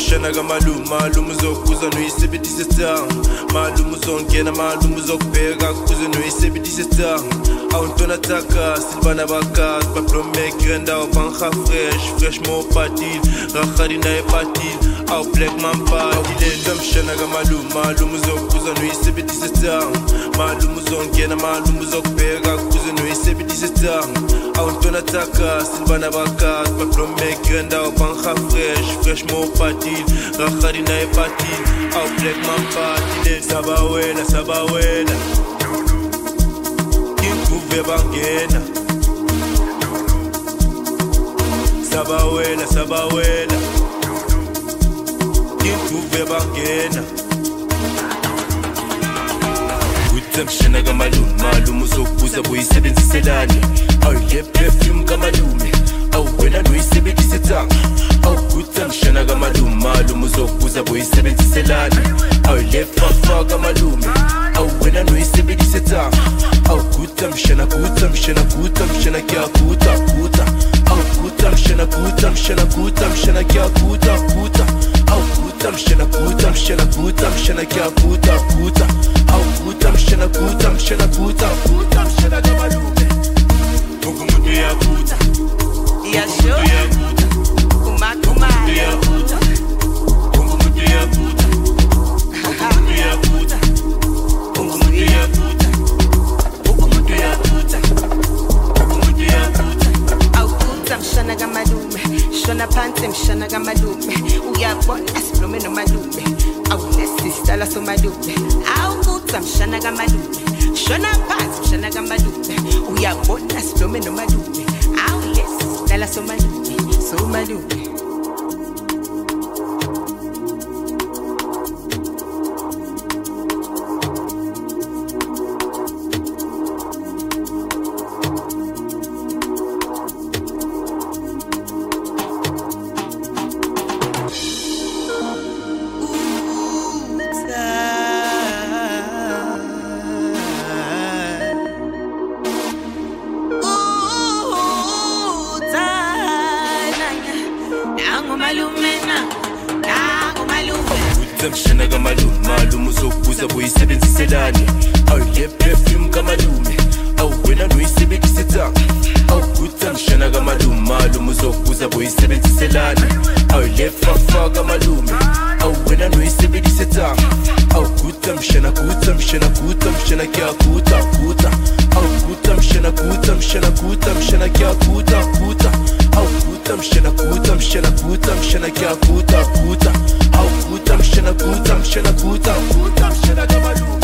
mshana kamalume malume uzokuza noyisebenzise stanga malume uzongena malume uzokubheka kuze noyisebenzise stanga awuntona taka silbana bakas bablome grenda ubanga fresh mo patil rakhari na patil aw black man patil mshana kamalume malume uzokuza noyisebenzise stanga malume uzongena malume uzokubheka kuze noyisebenzise stanga awuntona taka silbana bakas bablome grenda ubanga fresh mo patil rakhari na patil aw black man patil sabawela kinkuve bangena sabawela kinkuve bangena mshana kamalume uzokuza boyisebenziselani awule perfume kamalume awuwena noyisebenzise tanga awugutha mshana kamalume uzokuza boyisebenziselani awule fafa kamalume awuwena noyisebenzise tanga awugutha mshana kyakuta awugutha mshana kyakuta awugutha mshana kyakuta awugutha mshana kamalume umuntu yakuta yasho kuma yakuta umuntu yakuta awugutha mshana kamalume shona phansi mshana kamalume uyabona siblome nomalume awunesistala somalume awugutha mshana kamalume shona phansi mshana kamalume uyabona siblome nomalume awunesistala somalume mshana kamalume uzokuza boyisebenziselani awule perfume kamalume awuwena noyisebenzise tanga awugutha mshana kamalume uzokuza boyisebenziselani awule fafa kamalume awuwena noyisebenzise tanga awugutha mshana kyakuta awugutha mshana kyakuta awugutha mshana kyakuta awugutha mshana kamalume